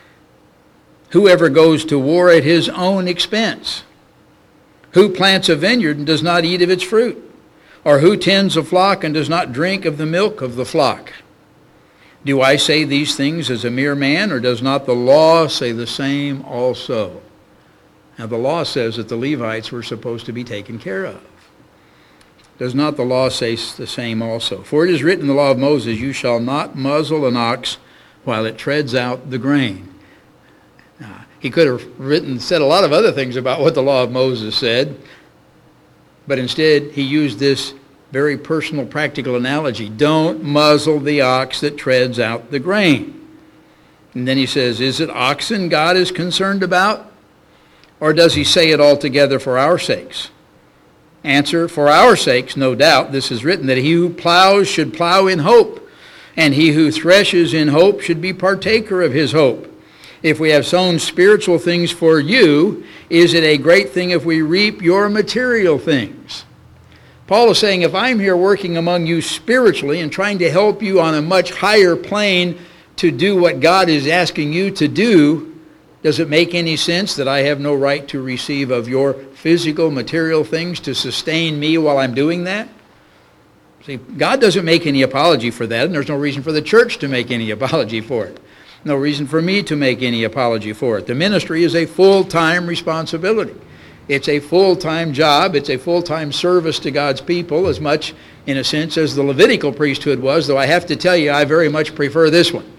Whoever goes to war at his own expense? Who plants a vineyard and does not eat of its fruit? Or who tends a flock and does not drink of the milk of the flock? Do I say these things as a mere man, or does not the law say the same also? Now the law says that the Levites were supposed to be taken care of. Does not the law say the same also? For it is written in the law of Moses, you shall not muzzle an ox while it treads out the grain. Now, he could have written, said a lot of other things about what the law of Moses said, but instead he used this very personal, practical analogy. Don't muzzle the ox that treads out the grain. And then he says, is it oxen God is concerned about? Or does he say it altogether for our sakes? Answer, for our sakes, no doubt. This is written that he who plows should plow in hope, and he who threshes in hope should be partaker of his hope. If we have sown spiritual things for you, is it a great thing if we reap your material things? Paul is saying, if I'm here working among you spiritually and trying to help you on a much higher plane to do what God is asking you to do, does it make any sense that I have no right to receive of your physical, material things to sustain me while I'm doing that? See, God doesn't make any apology for that, and there's no reason for the church to make any apology for it. No reason for me to make any apology for it. The ministry is a full-time responsibility. It's a full-time job. It's a full-time service to God's people, as much, in a sense, as the Levitical priesthood was, though I have to tell you, I very much prefer this one.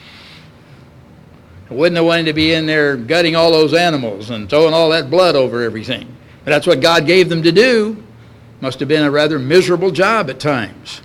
I wouldn't have wanted to be in there gutting all those animals and throwing all that blood over everything. But that's what God gave them to do. Must have been a rather miserable job at times.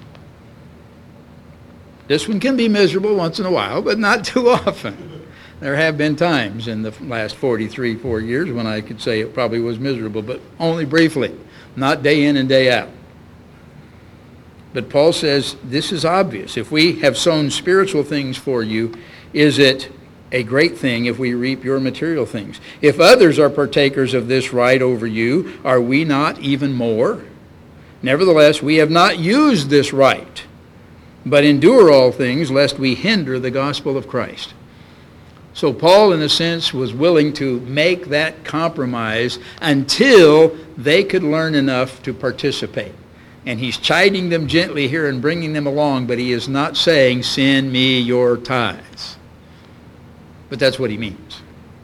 This one can be miserable once in a while, but not too often. There have been times in the last forty-three, four years when I could say it probably was miserable, but only briefly, not day in and day out. But Paul says this is obvious. If we have sown spiritual things for you, is it a great thing if we reap your material things? If others are partakers of this right over you, are we not even more? Nevertheless, we have not used this right, but endure all things, lest we hinder the gospel of Christ. So Paul, in a sense, was willing to make that compromise until they could learn enough to participate. And he's chiding them gently here and bringing them along, but he is not saying, send me your tithes. But that's what he means.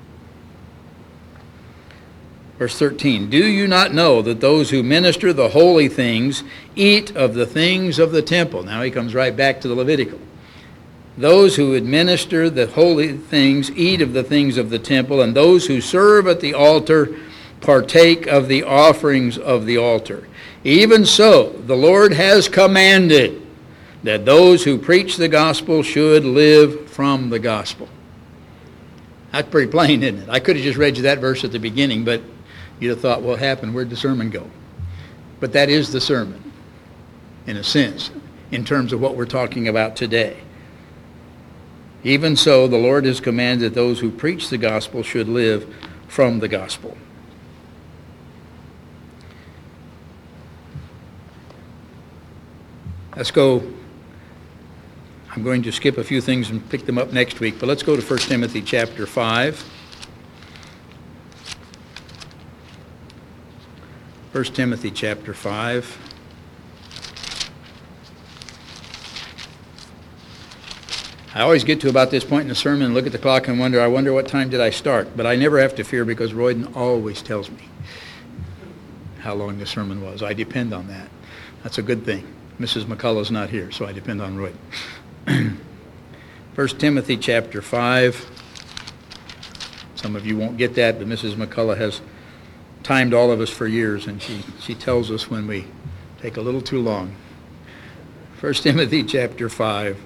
Verse thirteen, do you not know that those who minister the holy things eat of the things of the temple? Now he comes right back to the Levitical. Those who administer the holy things eat of the things of the temple, and those who serve at the altar partake of the offerings of the altar. Even so, the Lord has commanded that those who preach the gospel should live from the gospel. That's pretty plain, isn't it? I could have just read you that verse at the beginning, but you'd have thought, what happened? Where'd the sermon go? But that is the sermon, in a sense, in terms of what we're talking about today. Even so, the Lord has commanded that those who preach the gospel should live from the gospel. Let's go. I'm going to skip a few things and pick them up next week, but let's go to First Timothy chapter five. First Timothy chapter five. I always get to about this point in the sermon and look at the clock and wonder, I wonder what time did I start? But I never have to fear because Royden always tells me how long the sermon was. I depend on that. That's a good thing. Missus McCullough's not here, so I depend on Royden. First Timothy chapter five. Some of you won't get that, but Missus McCullough has timed all of us for years, and she, she tells us when we take a little too long. First Timothy chapter five.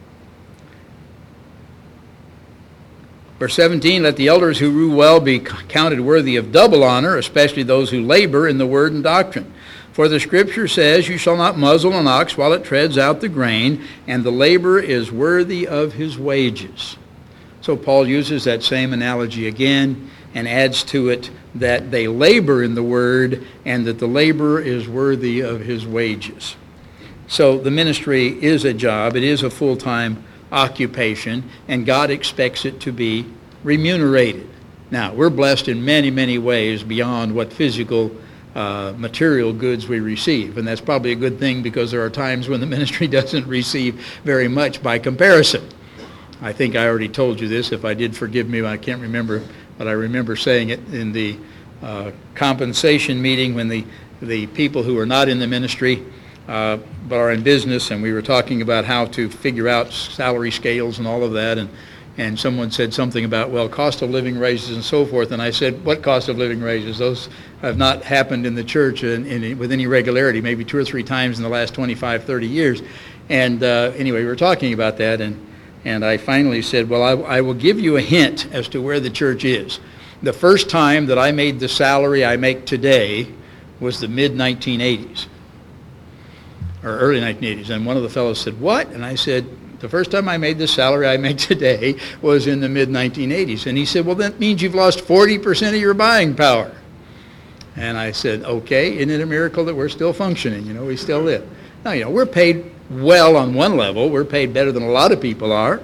Verse seventeen, let the elders who rule well be counted worthy of double honor, especially those who labor in the word and doctrine. For the Scripture says, you shall not muzzle an ox while it treads out the grain, and the laborer is worthy of his wages. So Paul uses that same analogy again and adds to it that they labor in the word and that the laborer is worthy of his wages. So the ministry is a job. It is a full-time occupation, and God expects it to be remunerated. Now, we're blessed in many, many ways beyond what physical uh, material goods we receive, and that's probably a good thing because there are times when the ministry doesn't receive very much by comparison. I think I already told you this. If I did, forgive me. I can't remember, but I remember saying it in the uh, compensation meeting when the, the people who are not in the ministry Uh, but are in business, and we were talking about how to figure out salary scales and all of that, and and someone said something about, well, cost of living raises and so forth, and I said, what cost of living raises? Those have not happened in the church in, in, with any regularity, maybe two or three times in the last twenty-five, thirty years. And uh, anyway, we were talking about that, and, and I finally said, well, I, I will give you a hint as to where the church is. The first time that I made the salary I make today was the mid nineteen eighties. Or early nineteen eighties, and one of the fellows said, what? And I said, the first time I made the salary I make today was in the mid nineteen eighties. And he said, well, that means you've lost forty percent of your buying power. And I said, okay, isn't it a miracle that we're still functioning? You know, we still live. Now, you know, we're paid well on one level. We're paid better than a lot of people are.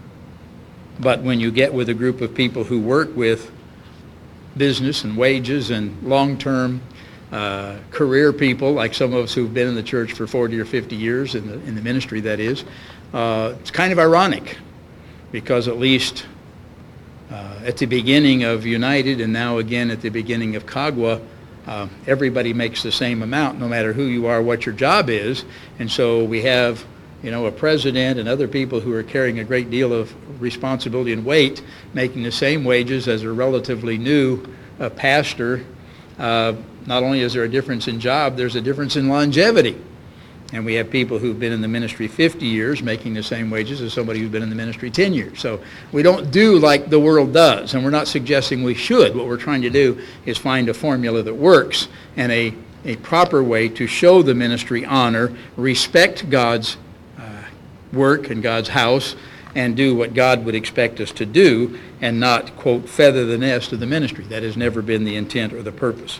But when you get with a group of people who work with business and wages and long-term Uh, career people, like some of us who've been in the church for forty or fifty years, in the, in the ministry that is, uh, it's kind of ironic because at least uh, at the beginning of United and now again at the beginning of Kagwa, uh, everybody makes the same amount no matter who you are, what your job is. And so we have, you know, a president and other people who are carrying a great deal of responsibility and weight making the same wages as a relatively new uh, pastor. Uh, not only is there a difference in job, there's a difference in longevity. And we have people who've been in the ministry fifty years making the same wages as somebody who's been in the ministry ten years. So we don't do like the world does, and we're not suggesting we should. What we're trying to do is find a formula that works and a, a proper way to show the ministry honor, respect God's uh, work and God's house, and do what God would expect us to do and not, quote, feather the nest of the ministry. That has never been the intent or the purpose.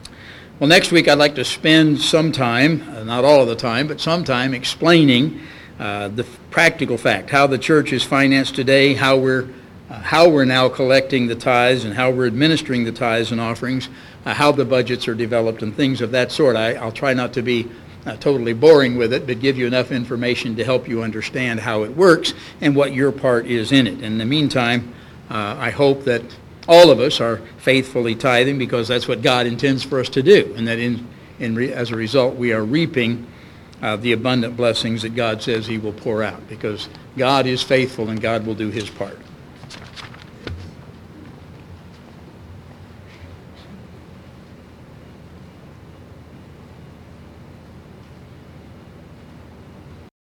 Well, next week I'd like to spend some time, uh, not all of the time, but some time explaining uh, the f- practical fact, how the church is financed today, how we're uh, how we're now collecting the tithes and how we're administering the tithes and offerings, uh, how the budgets are developed and things of that sort. I, I'll try not to be uh, totally boring with it, but give you enough information to help you understand how it works and what your part is in it. In the meantime, uh, I hope that all of us are faithfully tithing, because that's what God intends for us to do, and that in, in re, as a result we are reaping uh, the abundant blessings that God says he will pour out, because God is faithful and God will do his part.